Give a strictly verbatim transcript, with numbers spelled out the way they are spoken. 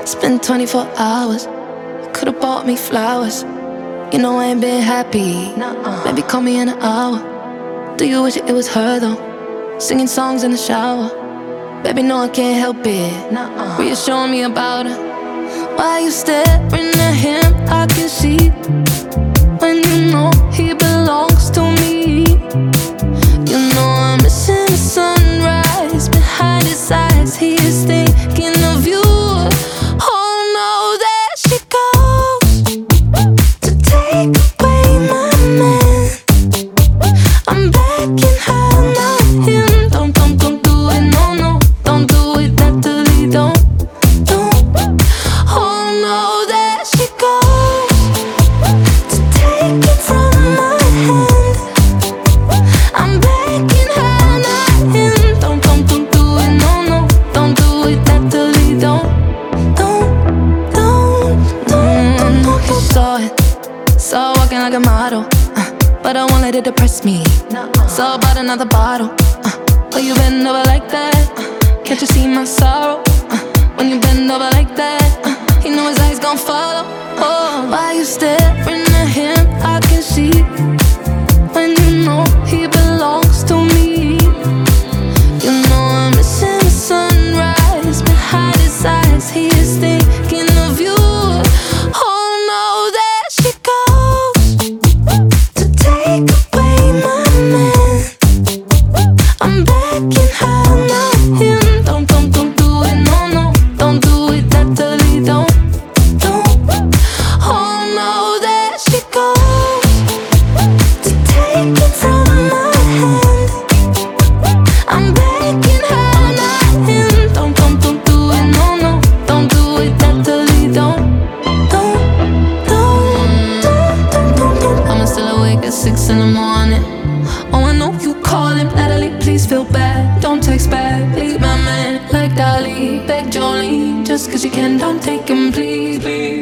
It's been twenty-four hours. You could've bought me flowers. You know I ain't been happy. Nuh-uh. Maybe call me in an hour. Do you wish it was her though? Singing songs in the shower. Baby, no, I can't help it. Nuh-uh. Reassuring me about her. Why you staring at him? I can see when you know he belongs to me. You know I'm missing the sunrise behind his eyes. He is thinking of you. Oh no, there she goes to take away my man. I'm begging her, not him. Don't, don't, don't do it, no, no. Don't do it, Natalie, don't, don't. Oh no, there she goes to take it from my hand. I'm begging her, not him. Don't, don't, don't do it, no, no. Don't do it, Natalie, don't, don't, don't, don't, don't, don't. You saw it, saw walking like a model, uh, but I won't let it depress me. Saw about another bottle, uh, oh, you bend over like that, uh, can't you see my sorrow? Uh, when you bend over like that, uh, you know his eyes gon' follow. Oh, why you staring at him? I can see when you know he belongs to me. You know I'm missing the sunrise behind his eyes. He is thinking of you. Oh no, there she goes to take away my man. I'm begging her, not him. Don't, don't, don't do it, no, no. Don't do it, Natalie, don't, don't. Oh no, there she goes to take it from my hand. I'm begging her, not him. Don't, don't, don't do it, no, no. Don't do it, Natalie, don't, don't, don't, don't, don't, don't, don't. I'm still awake at six in the morning. Oh, I know you calling, Natalie, please feel bad. Don't text back, leave my man like Dolly. Beg Jolene, just cause you can, don't take him, please, please.